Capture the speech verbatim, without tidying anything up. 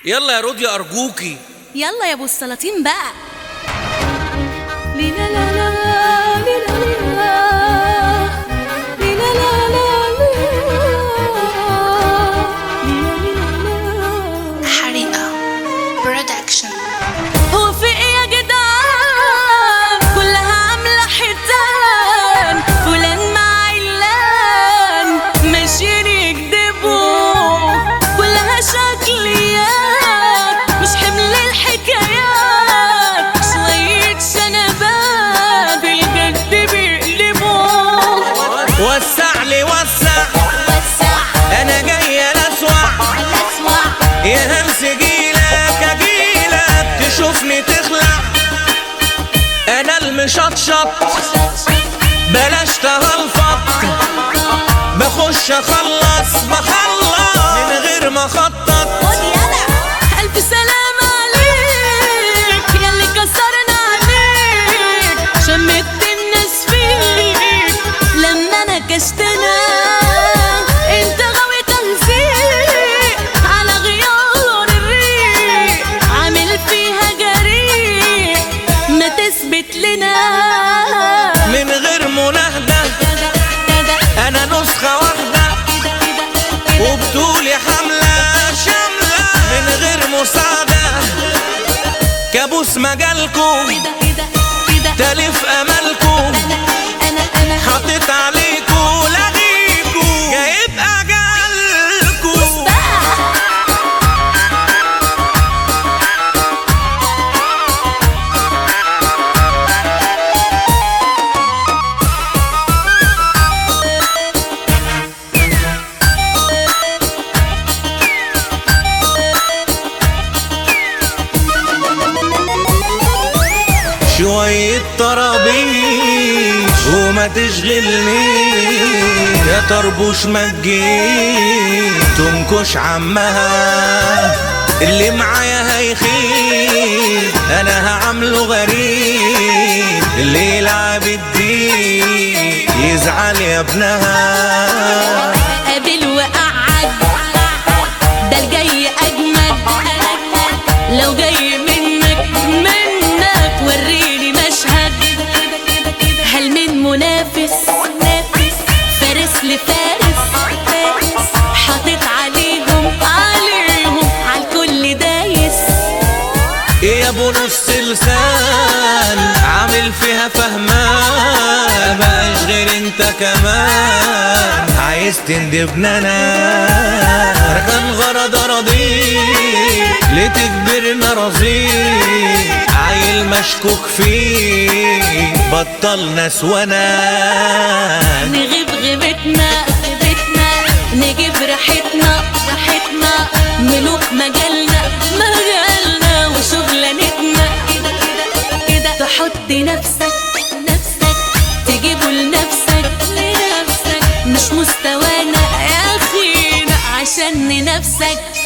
يلا يا رودي أرجوكي. يلا يا ابو السلاطين بقى. ليلا لا لا ليلا ليلا ليلا لا لا ليلا. حريقة برودكشن. هو في ايه يا جدعان؟ كلها عاملة حيتان، فلان مع علان ماشيين يكدبوا، كلها شكليات مش حمل الحكايات، شوية شنبات بالجد بيقلبوا. وسع لي وسع وسع أنا جاية لأسوع الأسوأ. يا همس جيلك أجيلك تشوفني تخلع. أنا المشطشط بلاش تهلفط، بخش أخلص بخلص من غير ما أخطط. ألف سلام عليك ياللي كسرنا عليك، شمت الناس فيك لما نكشتنا. انت غاوي تهزيق على غيار الريق، عامل فيها جريء ما تثبت لنا. من غير مناهدة أنا نسخة واحدة وبطولي حملة شاملة من غير مساعدة. كابوس مجالكو تلف أملكو، حطيت عليكو لغيكو جايب أجالكو. شوية طرابيش وما تشغلني، يا طربوش ما تجيش تنكش عمها. اللي معايا هيخيب أنا هعمله غريب، اللي يلعب الدين يزعل يا ابنها. قابل وقعد ده الجاي أجمد، لو جاي منك منك وريني مشهد. هل من منافس فارس لفارس، حاطط عليهم عليهم عالكل دايس. ايه يا ابو نص لسان عامل فيها فهمان، بقاش غير انت كمان عايز تندبنا. انا كان غرض اراضيك ليه تكبرنا رصيد، عيل مشكوك فيه بطل ناس وانا. نغيب غيبتنا غيبتنا، نجيب راحتنا راحتنا، ملوك مجالنا مجالنا وشغلانتنا. كده كده كده تحط نفسك نفسك تجيبه لنفسك لنفسك، مش مستوانا يا أخينا عشان نفسك.